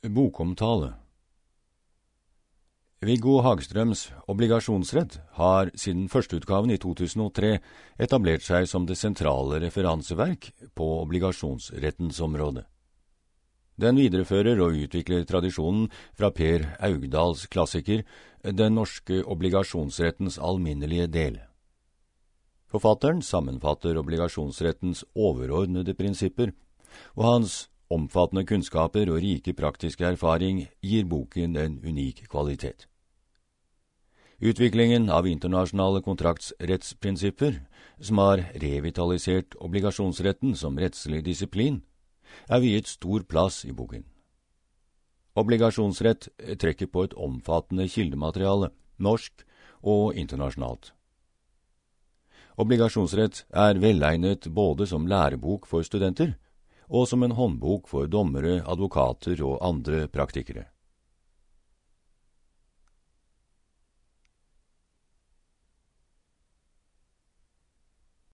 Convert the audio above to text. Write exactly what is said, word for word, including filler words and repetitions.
Bokomtale. Viggo Hagstrøms obligasjonsrett har siden førsteutgaven i to tusen og tre etablert seg som det sentrale referanseverk på obligasjonsrettens område. Den viderefører og utvikler tradisjonen fra Per Augdals klassiker, Den norske obligasjonsrettens alminnelige del. Forfatteren sammenfatter obligasjonsrettens overordnede prinsipper, og hans omfattende kunnskaper og rike praktiske erfaring gir boken en unik kvalitet. Utviklingen av internasjonale kontraktsrettsprinsipper, som har revitalisert obligasjonsretten som rettslig disiplin, er viet stor plass i boken. Obligasjonsrett trekker på et omfattende kildemateriale, norsk og internasjonalt. Obligasjonsrett er velegnet både som lærebok for studenter og som en håndbok for dommere, advokater og andre praktikere.